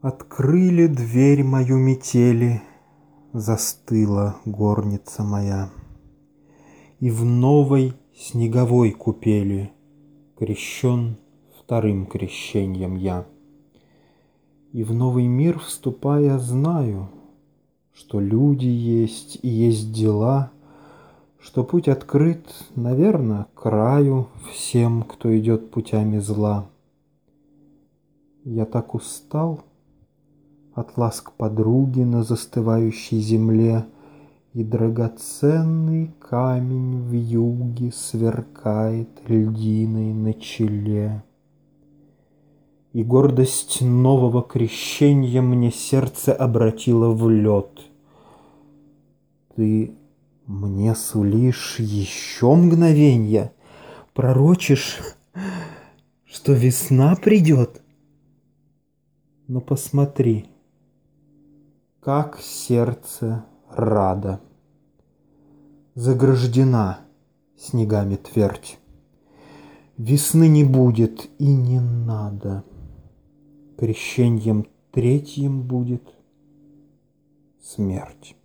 Открыли дверь мою метели, застыла горница моя, и в новой снеговой купели крещен вторым крещеньем я. И в новый мир вступая, знаю, что люди есть и есть дела, что путь открыт, наверно, к краю всем, кто идет путями зла. Я так устал от ласк подруги на застывающей земле, и драгоценный камень в юге сверкает льдиной на челе. И гордость нового крещенья мне сердце обратило в лед. Ты мне сулишь еще мгновенья, пророчишь, что весна придет? Но посмотри, как сердце радо. Заграждена снегами твердь. Весны не будет и не надо. Крещеньем третьим будет смерть.